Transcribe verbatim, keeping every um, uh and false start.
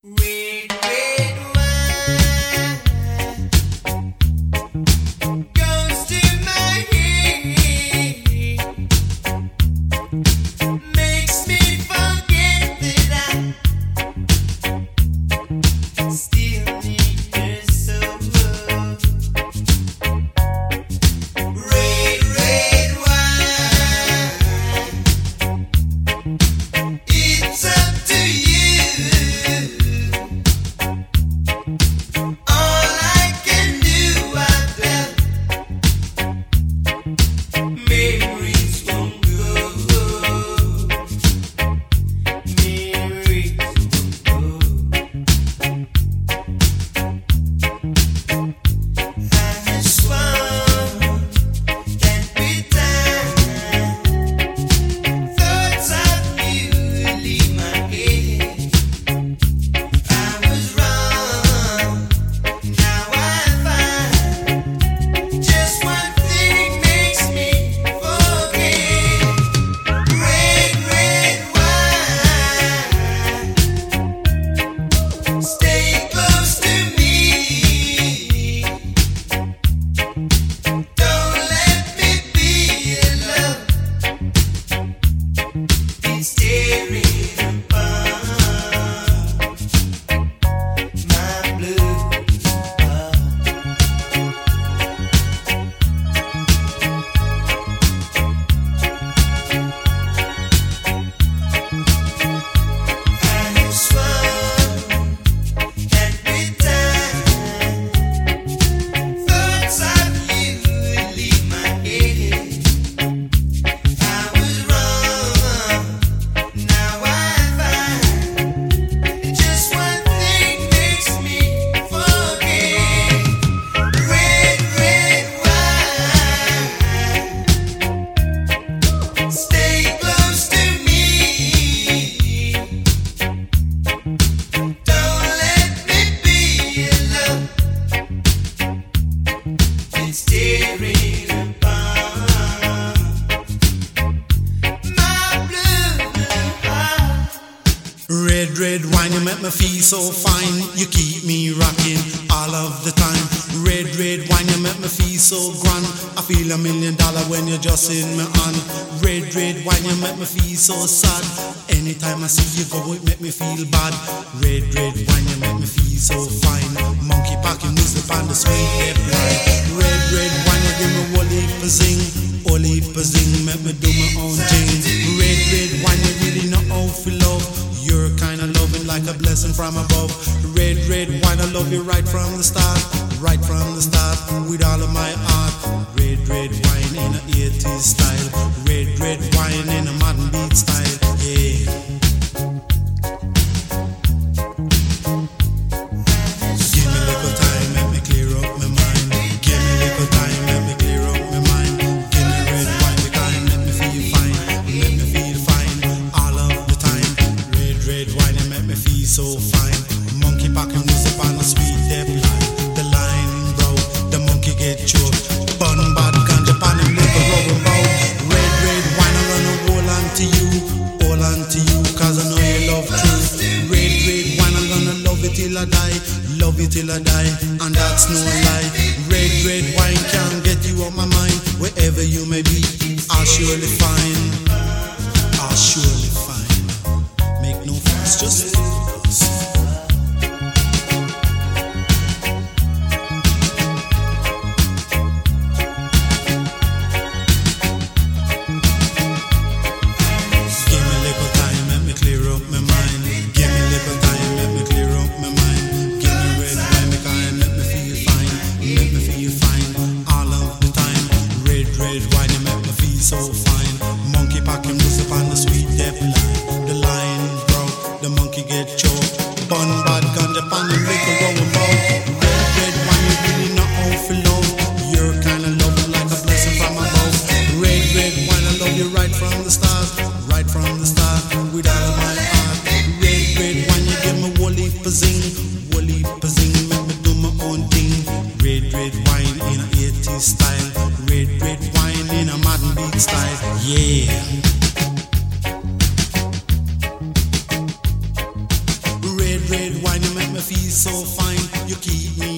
Red, red wine goes to my head, makes me forget that I still need her so. Red, red wine, it's up to you. Red, red wine, you make me feel so fine. You keep me rocking all of the time. Red, red wine, you make me feel so grand. I feel a million dollar when you're just in my hand. Red, red wine, you make me feel so sad. Anytime I see you go, it make me feel bad. Red, red wine, you make me feel so fine. Monkey packing music on the sweet hip line. Red, red wine, you give me whole heap of zing. Whole heap of zing, make me do my own thing. Red, red wine, you really know how to love. You're kinda loving like a blessing from above. Red, red wine, I love you right from the start. Right from the start, with all of my heart. Red, red wine in a eighties style. Red, red wine in a modern beat style. Yeah. Give me a little time, let me clear up my mind. Give me a little time, let me clear up my mind. Give me red wine, the kind, let me feel fine. Let me feel fine all of the time. Red wine, you make me feel so fine. Monkey packing music on a sweet depth line. The line, bro, the monkey get choked. Bun bad ganja pan him live a rubber bow. Red, red wine, I'm gonna hold on to you. Hold on to you, cause I know you love truth. Red, red wine, I'm gonna love it till I die. Love it till I die, and that's no lie. Red, red wine can't get you off my mind. Wherever you may be, I'll surely find. I'll surely find. Make no fuss, just give me a little time, let me clear up my mind. Give me a little time, let me clear up my mind. Give me red wine, the kind, let me feel fine. Make me feel fine all of the time. Red, red wine, you make me feel so fine. Monkey packing music on the sweet depth line. The line broke, the monkey get choked. Bun bad ganja pan him lick a rubber bow. Red, red wine, you really know how to love. You're kinda loving like a blessing from above. Red, red wine, I love you right from the start. Right from the start, with all of my heart. Red, red wine, you give me whole heap of zing. Whole heap of zing, make me do my own thing. Red, red wine in a eighties style. Red, red wine in a modern beat style. Yeah. Red, red wine. so fine. You keep me